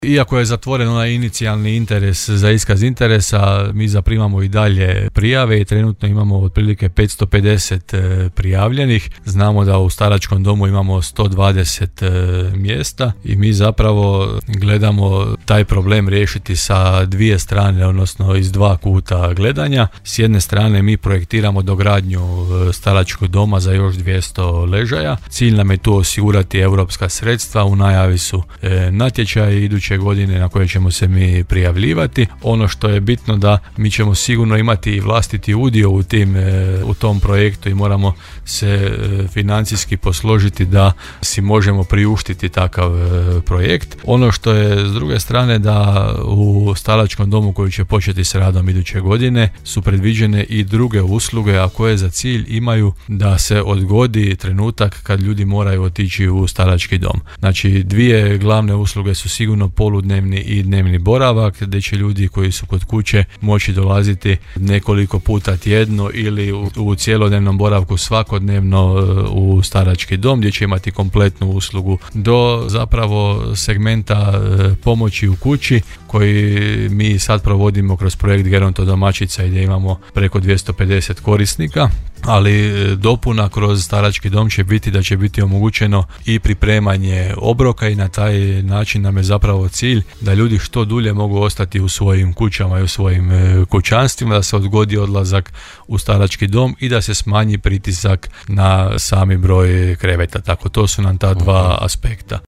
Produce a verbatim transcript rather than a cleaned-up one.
Iako je zatvoren onaj inicijalni interes za iskaz interesa, mi zaprimamo i dalje prijave i trenutno imamo otprilike petsto pedeset prijavljenih. Znamo da u staračkom domu imamo sto dvadeset mjesta i mi zapravo gledamo taj problem riješiti sa dvije strane, odnosno iz dva kuta gledanja. S jedne strane mi projektiramo dogradnju staračkog doma za još dvjesto ležaja. Cilj nam je tu osigurati europska sredstva, u najavi su e, natječaji iduće godine na koje ćemo se mi prijavljivati. Ono što je bitno da mi ćemo sigurno imati i vlastiti udio u, tim, e, u tom projektu i moramo se e, financijski posložiti da si možemo priuštiti takav e, projekt. Ono što je s druge strane da u staračkom domu koji će početi s radom iduće godine su predviđene i druge usluge, a koje za cilj imaju da se odgodi trenutak kad ljudi moraju otići u starački dom. Znači dvije glavne usluge su sigurno poludnevni i dnevni boravak, gdje će ljudi koji su kod kuće moći dolaziti nekoliko puta tjedno ili u, u cjelodnevnom boravku svakodnevno u starački dom, gdje će imati kompletnu uslugu, do zapravo segmenta pomoći u kući koji mi sad provodimo kroz projekt Gerontodomaćica gdje imamo preko dvjesto pedeset korisnika, ali dopuna kroz starački dom će biti da će biti omogućeno i pripremanje obroka i na taj način nam je zapravo cilj da ljudi što dulje mogu ostati u svojim kućama i u svojim kućanstvima, da se odgodi odlazak u starački dom i da se smanji pritisak na sami broj kreveta. Tako to su nam ta dva aspekta.